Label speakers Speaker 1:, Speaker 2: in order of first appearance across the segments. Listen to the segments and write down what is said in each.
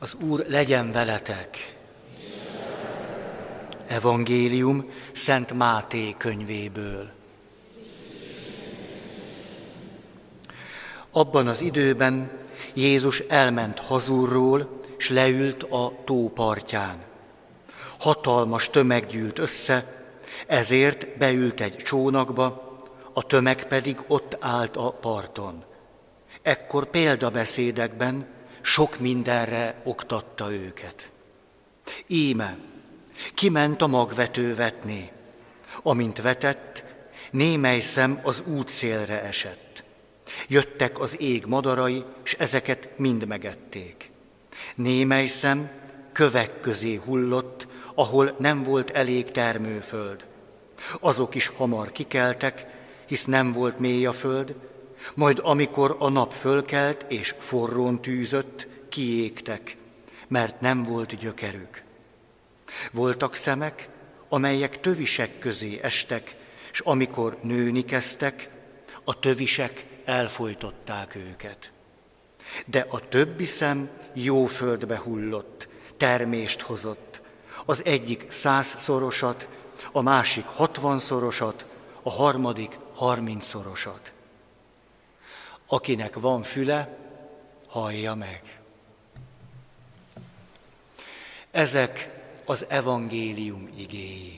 Speaker 1: Az Úr legyen veletek! Evangélium Szent Máté könyvéből. Abban az időben Jézus elment hazulról, s leült a tó partján. Hatalmas tömeg gyűlt össze, ezért beült egy csónakba, a tömeg pedig ott állt a parton. Ekkor példabeszédekben sok mindenre oktatta őket. Íme, kiment a magvető vetni. Amint vetett, némely szem az útszélre esett. Jöttek az ég madarai, s ezeket mind megették. Némely szem kövek közé hullott, ahol nem volt elég termőföld. Azok is hamar kikeltek, hisz nem volt mély a föld, majd amikor a nap fölkelt és forrón tűzött, kiégtek, mert nem volt gyökerük. Voltak szemek, amelyek tövisek közé estek, s amikor nőni kezdtek, a tövisek elfojtották őket. De a többi szem jó földbe hullott, termést hozott, az egyik 100-szorosat, a másik 60-szorosat, a harmadik 30-szorosat. Akinek van füle, hallja meg. Ezek az evangélium igéi.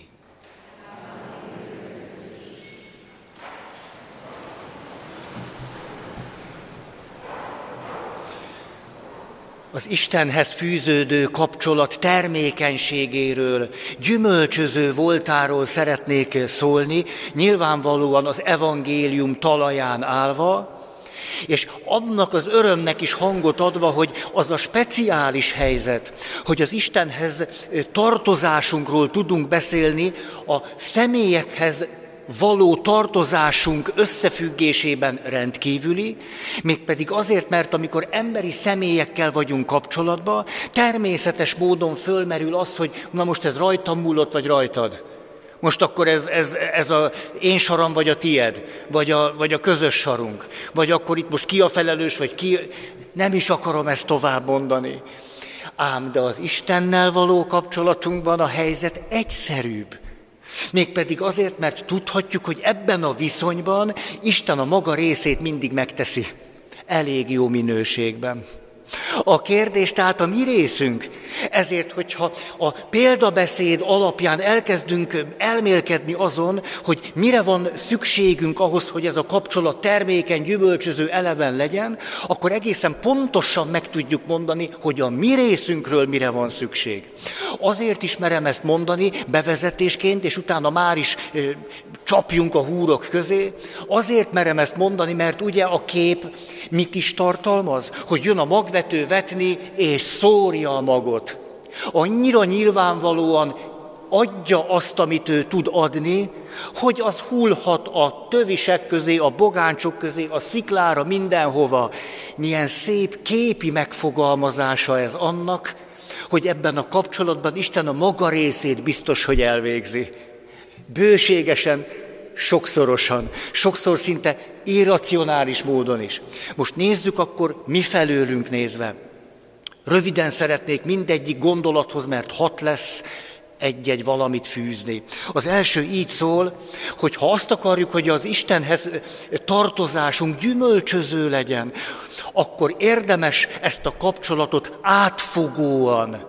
Speaker 1: Az Istenhez fűződő kapcsolat termékenységéről, gyümölcsöző voltáról szeretnék szólni, nyilvánvalóan az evangélium talaján állva, és annak az örömnek is hangot adva, hogy az a speciális helyzet, hogy az Istenhez tartozásunkról tudunk beszélni, a személyekhez való tartozásunk összefüggésében rendkívüli, mégpedig azért, mert amikor emberi személyekkel vagyunk kapcsolatban, természetes módon fölmerül az, hogy na most ez rajtam múlott, vagy rajtad. Most akkor ez a én saram, vagy a tied, vagy a közös sarunk, vagy akkor itt most ki a felelős, vagy ki... Nem is akarom ezt tovább mondani. Ám de az Istennel való kapcsolatunkban a helyzet egyszerűbb. Mégpedig azért, mert tudhatjuk, hogy ebben a viszonyban Isten a maga részét mindig megteszi. Elég jó minőségben. A kérdés tehát a mi részünk. Ezért, hogyha a példabeszéd alapján elkezdünk elmélkedni azon, hogy mire van szükségünk ahhoz, hogy ez a kapcsolat termékeny, gyümölcsöző, eleven legyen, akkor egészen pontosan meg tudjuk mondani, hogy a mi részünkről mire van szükség. Azért is merem ezt mondani bevezetésként, és utána már is csapjunk a húrok közé. Azért merem ezt mondani, mert ugye a kép mit is tartalmaz? Hogy jön a magvető vetni, és szórja a magot. Annyira nyilvánvalóan adja azt, amit ő tud adni, hogy az hullhat a tövisek közé, a bogáncsok közé, a sziklára, mindenhova. Milyen szép képi megfogalmazása ez annak, hogy ebben a kapcsolatban Isten a maga részét biztos, hogy elvégzi. Bőségesen, sokszorosan, sokszor szinte irracionális módon is. Most nézzük akkor mi felőlünk nézve. Röviden szeretnék mindegyik gondolathoz, mert 6 lesz, egy-egy valamit fűzni. Az első így szól, hogy ha azt akarjuk, hogy az Istenhez tartozásunk gyümölcsöző legyen, akkor érdemes ezt a kapcsolatot átfogóan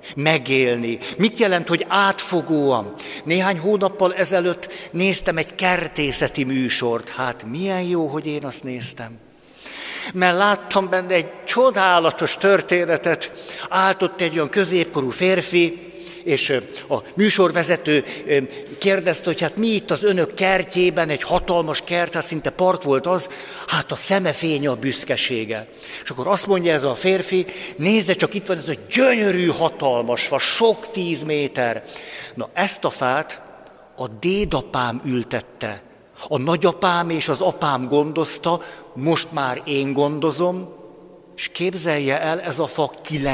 Speaker 1: megélni. Mit jelent, hogy átfogóan? Néhány hónappal ezelőtt néztem egy kertészeti műsort. Hát milyen jó, hogy én azt néztem. Mert láttam benne egy csodálatos történetet. Állt ott egy olyan középkorú férfi, és a műsorvezető kérdezte, hogy hát mi itt az önök kertjében, egy hatalmas kert, hát szinte park volt az, hát a szemefénye, a büszkesége. És akkor azt mondja ez a férfi, nézze csak, itt van ez a gyönyörű, hatalmas fa, sok 10 méter. Na ezt a fát a dédapám ültette, a nagyapám és az apám gondozta, most már én gondozom, és képzelje el, ez a fa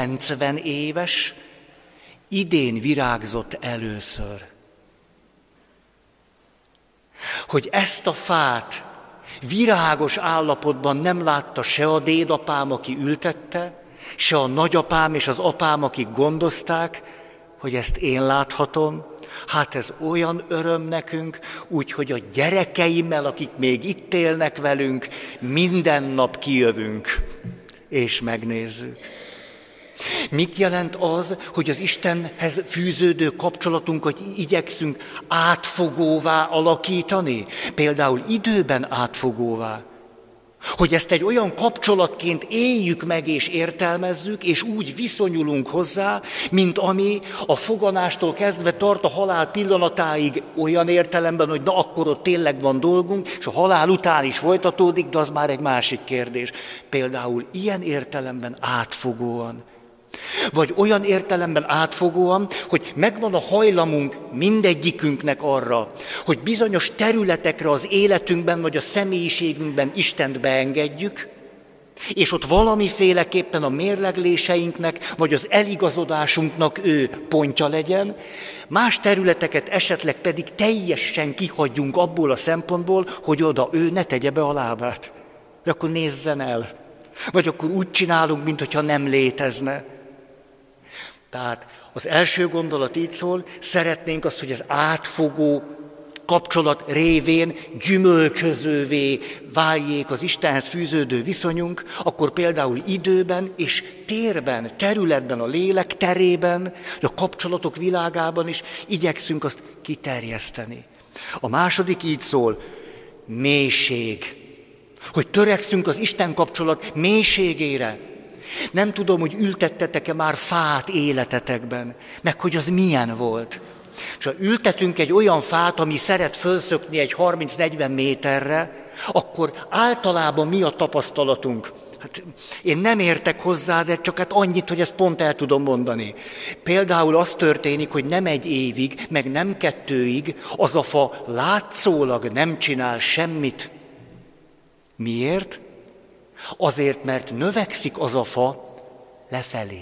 Speaker 1: 90 éves, idén virágzott először. Hogy ezt a fát virágos állapotban nem látta se a dédapám, aki ültette, Se a nagyapám és az apám, akik gondozták, hogy ezt én láthatom, hát ez olyan öröm nekünk, úgyhogy a gyerekeimmel, akik még itt élnek velünk, minden nap kijövünk, és megnézzük. Mit jelent az, hogy az Istenhez fűződő kapcsolatunkat igyekszünk átfogóvá alakítani? Például időben átfogóvá. Hogy ezt egy olyan kapcsolatként éljük meg és értelmezzük, és úgy viszonyulunk hozzá, mint ami a foganástól kezdve tart a halál pillanatáig olyan értelemben, hogy na akkor ott tényleg van dolgunk, és a halál után is folytatódik, de az már egy másik kérdés. Például ilyen értelemben átfogóan. Vagy olyan értelemben átfogóan, hogy megvan a hajlamunk mindegyikünknek arra, hogy bizonyos területekre az életünkben vagy a személyiségünkben Istent beengedjük, és ott valamiféleképpen a mérlegléseinknek vagy az eligazodásunknak ő pontja legyen, más területeket esetleg pedig teljesen kihagyjunk abból a szempontból, hogy oda ő ne tegye be a lábát. De akkor nézzen el. Vagy akkor úgy csinálunk, mintha nem létezne. Tehát az első gondolat így szól, szeretnénk azt, hogy az átfogó kapcsolat révén gyümölcsözővé váljék az Istenhez fűződő viszonyunk, akkor például időben és térben, területben, a lélek terében, a kapcsolatok világában is igyekszünk azt kiterjeszteni. A második így szól, mélység. Hogy törekszünk az Isten kapcsolat mélységére. Nem tudom, hogy ültettetek-e már fát életetekben, meg hogy az milyen volt. És ha ültetünk egy olyan fát, ami szeret fölszökni egy 30-40 méterre, akkor általában mi a tapasztalatunk? Hát én nem értek hozzá, de csak hát annyit, hogy ezt pont el tudom mondani. Például az történik, hogy nem egy évig, meg nem 2 az a fa látszólag nem csinál semmit. Miért? Azért, mert növekszik az a fa lefelé.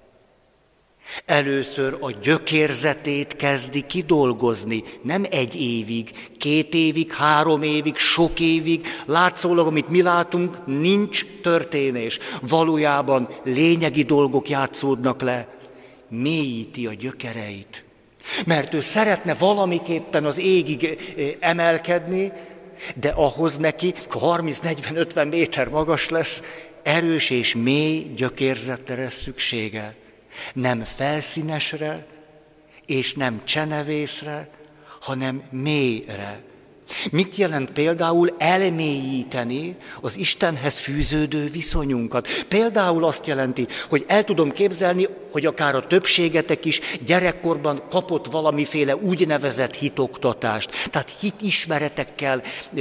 Speaker 1: Először a gyökérzetét kezdi kidolgozni, nem 1 évig, 2 évig, 3 évig, sok évig, látszólag, amit mi látunk, nincs történés. Valójában lényegi dolgok játszódnak le, mélyíti a gyökereit. Mert ő szeretne valamiképpen az égig emelkedni, de ahhoz neki, ha 30-40-50 méter magas lesz, erős és mély gyökérzetre lesz szüksége. Nem felszínesre, és nem csenevészre, hanem mélyre. Mit jelent például elmélyíteni az Istenhez fűződő viszonyunkat? Például azt jelenti, hogy el tudom képzelni, hogy akár a többségetek is gyerekkorban kapott valamiféle úgynevezett hitoktatást. Tehát hitismeretekkel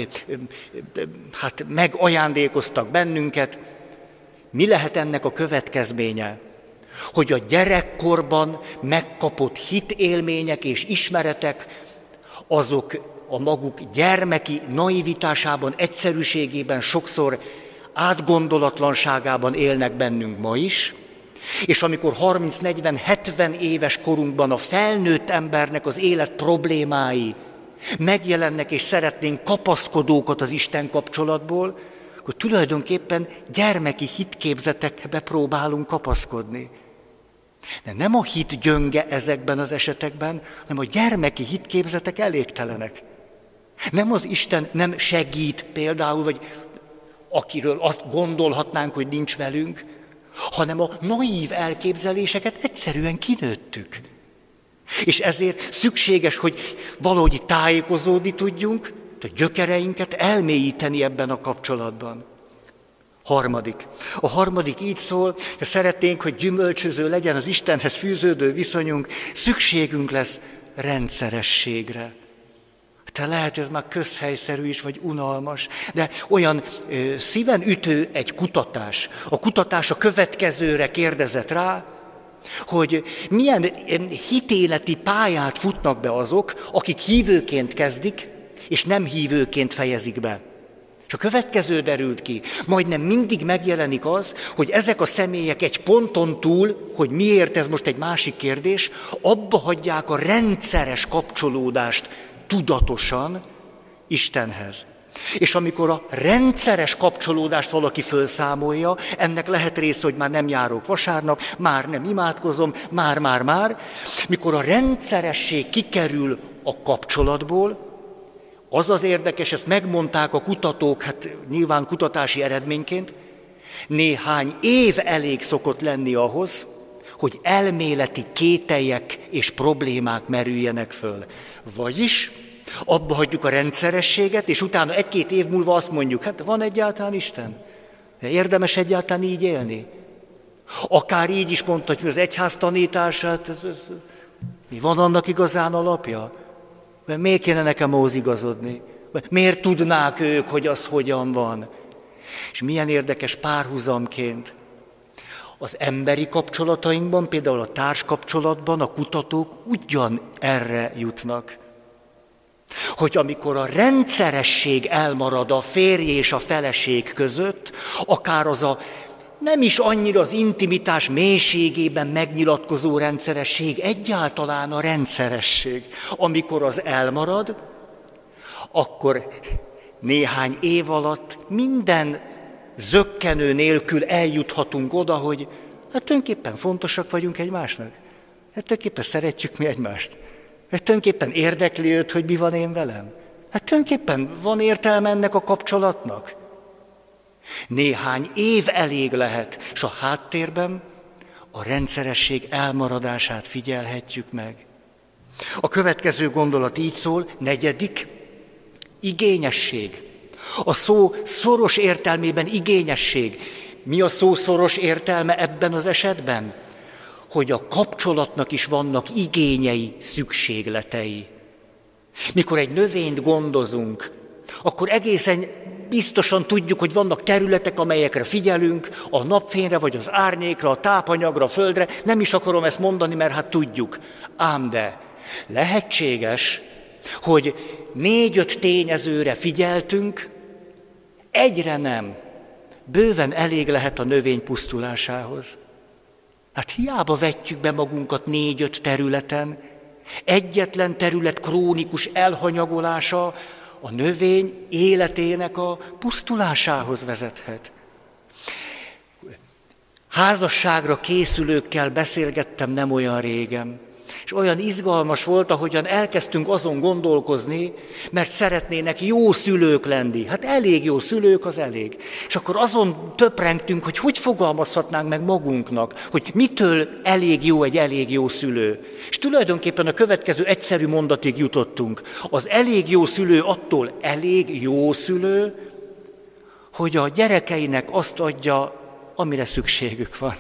Speaker 1: megajándékoztak bennünket. Mi lehet ennek a következménye? Hogy a gyerekkorban megkapott hitélmények és ismeretek, azok a maguk gyermeki naivitásában, egyszerűségében, sokszor átgondolatlanságában élnek bennünk ma is, és amikor 30-40-70 éves korunkban a felnőtt embernek az élet problémái megjelennek, és szeretnénk kapaszkodókat az Isten kapcsolatból, akkor tulajdonképpen gyermeki hitképzetekbe próbálunk kapaszkodni. De nem a hit gyönge ezekben az esetekben, hanem a gyermeki hitképzetek elégtelenek. Nem az Isten nem segít például, vagy akiről azt gondolhatnánk, hogy nincs velünk, hanem a naív elképzeléseket egyszerűen kinőttük. És ezért szükséges, hogy valahogy tájékozódni tudjunk, a gyökereinket elmélyíteni ebben a kapcsolatban. A harmadik így szól, hogy szeretnénk, hogy gyümölcsöző legyen az Istenhez fűződő viszonyunk, szükségünk lesz rendszerességre. Te lehet, ez már közhelyszerű is, vagy unalmas, de olyan szíven ütő egy kutatás. A kutatás a következőre kérdezett rá, hogy milyen hitéleti pályát futnak be azok, akik hívőként kezdik, és nem hívőként fejezik be. És a következő derült ki, majdnem mindig megjelenik az, hogy ezek a személyek egy ponton túl, hogy miért ez most egy másik kérdés, abba hagyják a rendszeres kapcsolódást tudatosan Istenhez. És amikor a rendszeres kapcsolódást valaki felszámolja, ennek lehet része, hogy már nem járok vasárnap, már nem imádkozom, már. Mikor a rendszeresség kikerül a kapcsolatból, az az érdekes, ezt megmondták a kutatók, hát nyilván kutatási eredményként, néhány év elég szokott lenni ahhoz, hogy elméleti kételyek és problémák merüljenek föl. Vagyis abba hagyjuk a rendszerességet, és utána 1-2 év múlva azt mondjuk, hát van egyáltalán Isten? Érdemes egyáltalán így élni? Akár így is mondhatjuk, az egyház tanítását, van annak igazán alapja? Miért kéne nekem ahhoz igazodni? Miért tudnák ők, hogy az hogyan van? És milyen érdekes párhuzamként az emberi kapcsolatainkban, például a társkapcsolatban a kutatók ugyan erre jutnak. Hogy amikor a rendszeresség elmarad a férj és a feleség között, akár az a nem is annyira az intimitás mélységében megnyilatkozó rendszeresség, egyáltalán a rendszeresség. Amikor az elmarad, akkor néhány év alatt minden zökkenő nélkül eljuthatunk oda, hogy hát tulajdonképpen fontosak vagyunk egymásnak. Hát tulajdonképpen szeretjük mi egymást. Hát tulajdonképpen érdekli őt, hogy mi van én velem. Hát tulajdonképpen van értelme ennek a kapcsolatnak. Néhány év elég lehet, és a háttérben a rendszeresség elmaradását figyelhetjük meg. A következő gondolat így szól, 4. igényesség. A szó szoros értelmében igényesség. Mi a szó szoros értelme ebben az esetben? Hogy a kapcsolatnak is vannak igényei, szükségletei. Mikor egy növényt gondozunk, akkor egészen biztosan tudjuk, hogy vannak területek, amelyekre figyelünk, a napfényre, vagy az árnyékra, a tápanyagra, a földre. Nem is akarom ezt mondani, mert hát tudjuk. Ám de lehetséges, hogy 4-5 tényezőre figyeltünk, egyre nem. Bőven elég lehet a növény pusztulásához. Hát hiába vetjük be magunkat 4-5 területen, egyetlen terület krónikus elhanyagolása a növény életének a pusztulásához vezethet. Házasságra készülőkkel beszélgettem nem olyan régen, és olyan izgalmas volt, ahogyan elkezdtünk azon gondolkozni, mert szeretnének jó szülők lenni. Hát elég jó szülők, az elég. És akkor azon töprengtünk, hogy fogalmazhatnánk meg magunknak, hogy mitől elég jó egy elég jó szülő. És tulajdonképpen a következő egyszerű mondatig jutottunk. Az elég jó szülő attól elég jó szülő, hogy a gyerekeinek azt adja, amire szükségük van.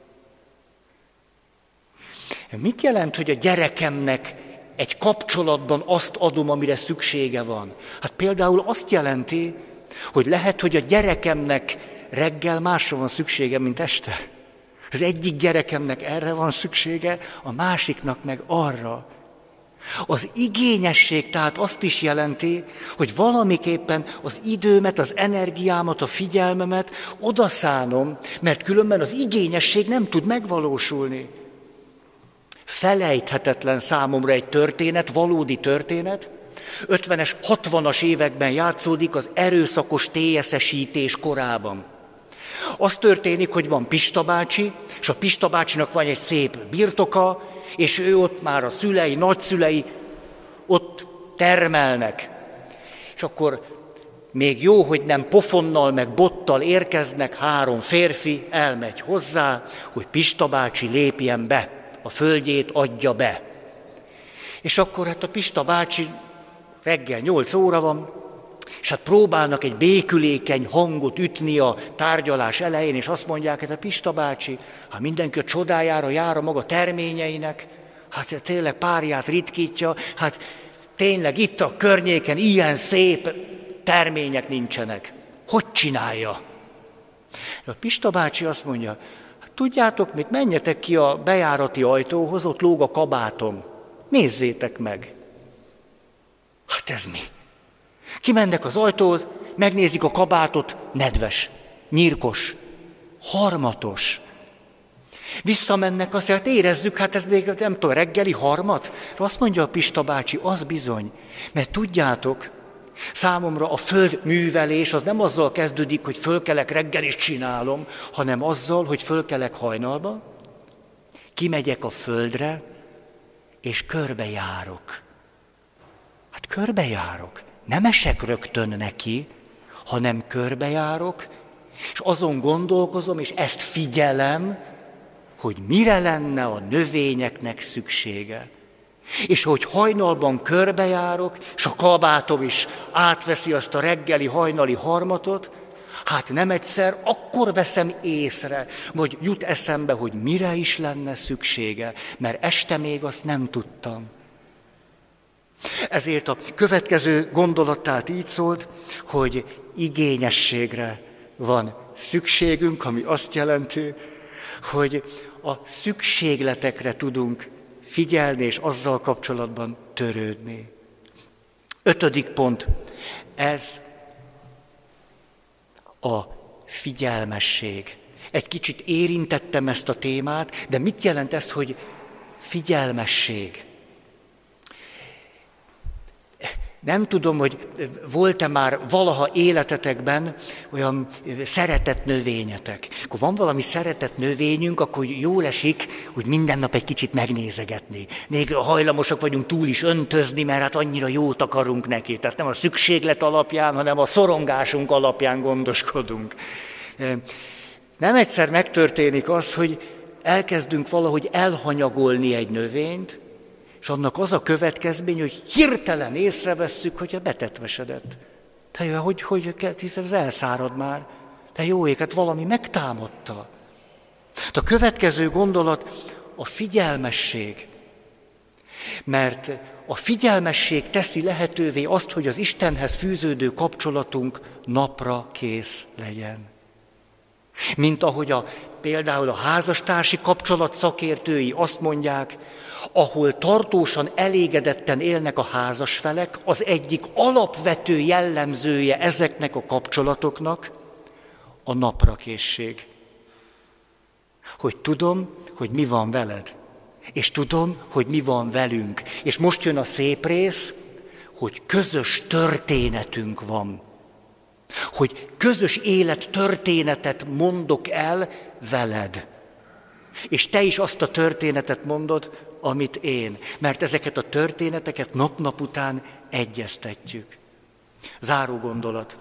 Speaker 1: Mit jelent, hogy a gyerekemnek egy kapcsolatban azt adom, amire szüksége van? Hát például azt jelenti, hogy lehet, hogy a gyerekemnek reggel másra van szüksége, mint este. Az egyik gyerekemnek erre van szüksége, a másiknak meg arra. Az igényesség tehát azt is jelenti, hogy valamiképpen az időmet, az energiámat, a figyelmemet odaszánom, mert különben az igényesség nem tud megvalósulni. Felejthetetlen számomra egy történet, valódi történet. 50-es, 60-as években játszódik az erőszakos TSZ-esítés korában. Az történik, hogy van Pista bácsi, és a Pista bácsinak van egy szép birtoka, és ő ott már a szülei, nagyszülei ott termelnek. És akkor még jó, hogy nem pofonnal meg bottal érkeznek, 3 férfi elmegy hozzá, hogy Pista bácsi lépjen be. A földjét adja be. És akkor hát a Pista bácsi reggel 8 óra van, és hát próbálnak egy békülékeny hangot ütni a tárgyalás elején, és azt mondják, hát a Pista bácsi, hát mindenki a csodájára jár a maga terményeinek, hát tényleg párját ritkítja, hát tényleg itt a környéken ilyen szép termények nincsenek. Hogy csinálja? A Pista bácsi azt mondja, tudjátok mit, menjetek ki a bejárati ajtóhoz, ott lóg a kabátom. Nézzétek meg. Hát ez mi? Kimennek az ajtóhoz, megnézik a kabátot, nedves, nyírkos, harmatos. Visszamennek, azt mondják, érezzük, hát ez még nem tudom, reggeli harmat. Azt mondja a Pista bácsi, az bizony. Mert tudjátok, Számomra a földművelés az nem azzal kezdődik, hogy fölkelek reggel és csinálom, hanem azzal, hogy fölkelek hajnalba, kimegyek a földre, és körbejárok. Hát körbejárok. Nem esek rögtön neki, hanem körbejárok, és azon gondolkozom, és ezt figyelem, hogy mire lenne a növényeknek szüksége. És hogy hajnalban körbejárok, és a kabátom is átveszi azt a reggeli, hajnali harmatot, hát nem egyszer, akkor veszem észre, vagy jut eszembe, hogy mire is lenne szüksége, mert este még azt nem tudtam. Ezért a következő gondolat tehát így szólt, hogy igényességre van szükségünk, ami azt jelenti, hogy a szükségletekre tudunk figyelni, és azzal kapcsolatban törődni. 5. pont, ez a figyelmesség. Egy kicsit érintettem ezt a témát, de mit jelent ez, hogy figyelmesség? Nem tudom, hogy volt-e már valaha életetekben olyan szeretett növényetek. Akkor van valami szeretett növényünk, akkor jól esik, hogy minden nap egy kicsit megnézegetni. Még hajlamosak vagyunk túl is öntözni, mert hát annyira jót akarunk neki. Tehát nem a szükséglet alapján, hanem a szorongásunk alapján gondoskodunk. Nem egyszer megtörténik az, hogy elkezdünk valahogy elhanyagolni egy növényt, és annak az a következmény, hogy hirtelen észrevesszük, hogy a betetvesedett. Te jó, hogy hiszen ez elszárad már. Te jó ég, hát valami megtámadta. A következő gondolat a figyelmesség. Mert a figyelmesség teszi lehetővé azt, hogy az Istenhez fűződő kapcsolatunk napra kész legyen. Mint ahogy például a házastársi kapcsolat szakértői azt mondják, ahol tartósan elégedetten élnek a házasfelek, az egyik alapvető jellemzője ezeknek a kapcsolatoknak a naprakészség. Hogy tudom, hogy mi van veled, és tudom, hogy mi van velünk. És most jön a szép rész, hogy közös történetünk van. Hogy közös élettörténetet mondok el veled. És te is azt a történetet mondod, amit én. Mert ezeket a történeteket nap-nap után egyeztetjük. Záró gondolat.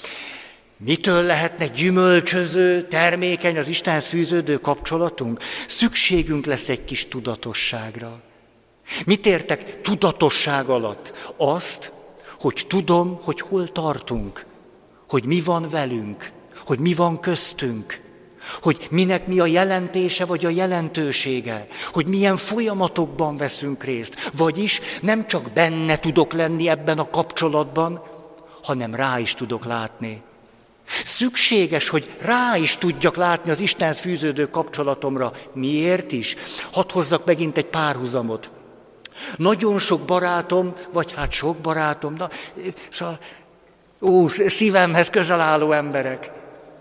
Speaker 1: Mitől lehetne gyümölcsöző, termékeny az Istenhez fűződő kapcsolatunk? Szükségünk lesz egy kis tudatosságra. Mit értek tudatosság alatt? Azt, hogy tudom, hogy hol tartunk, hogy mi van velünk, hogy mi van köztünk, hogy minek mi a jelentése vagy a jelentősége, hogy milyen folyamatokban veszünk részt. Vagyis nem csak benne tudok lenni ebben a kapcsolatban, hanem rá is tudok látni. Szükséges, hogy rá is tudjak látni az Istenhez fűződő kapcsolatomra. Miért is? Hadd hozzak megint egy párhuzamot. Nagyon sok barátom, vagy hát sok barátom, szóval szívemhez közel álló emberek.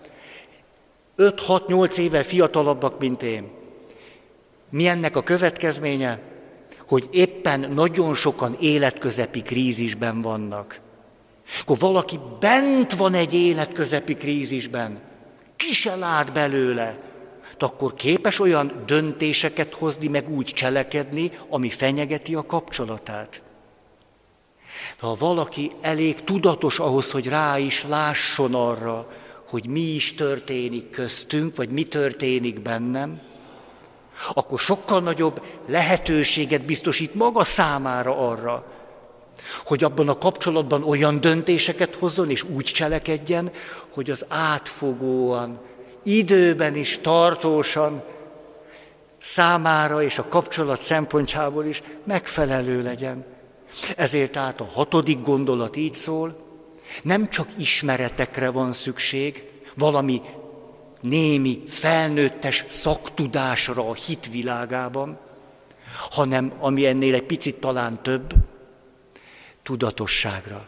Speaker 1: 5-6-8 éve fiatalabbak, mint én. Mi ennek a következménye? Hogy éppen nagyon sokan életközepi krízisben vannak. Akkor valaki bent van egy életközepi krízisben, ki se lát belőle, de akkor képes olyan döntéseket hozni, meg úgy cselekedni, ami fenyegeti a kapcsolatát. Ha valaki elég tudatos ahhoz, hogy rá is lásson arra, hogy mi is történik köztünk, vagy mi történik bennem, akkor sokkal nagyobb lehetőséget biztosít maga számára arra, hogy abban a kapcsolatban olyan döntéseket hozzon, és úgy cselekedjen, hogy az átfogóan, időben is, tartósan számára és a kapcsolat szempontjából is megfelelő legyen. Ezért át a 6. gondolat így szól, nem csak ismeretekre van szükség, valami némi, felnőttes szaktudásra a hit világában, hanem ami ennél egy picit talán több, tudatosságra.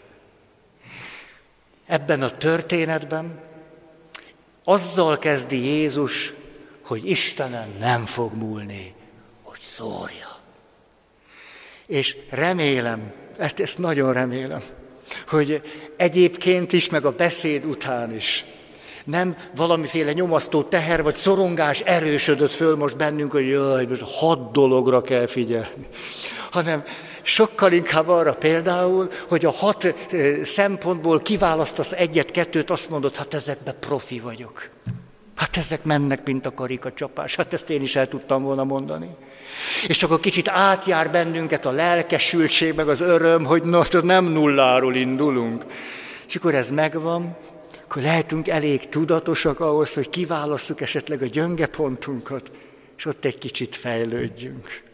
Speaker 1: Ebben a történetben azzal kezdi Jézus, hogy Istenem nem fog múlni, hogy szórja. És remélem, ezt nagyon remélem, Hogy egyébként is, meg a beszéd után is nem valamiféle nyomasztó teher vagy szorongás erősödött föl most bennünk, hogy jaj, most 6 dologra kell figyelni. Hanem sokkal inkább arra például, hogy a 6 szempontból kiválasztasz 1-2, azt mondod, hát ezekben profi vagyok. Hát ezek mennek, mint a karikacsapás. Hát ezt én is el tudtam volna mondani. És akkor kicsit átjár bennünket a lelkesültség, meg az öröm, hogy nem nulláról indulunk. És akkor ez megvan, akkor lehetünk elég tudatosak ahhoz, hogy kiválasszuk esetleg a gyönge pontunkat, és ott egy kicsit fejlődjünk.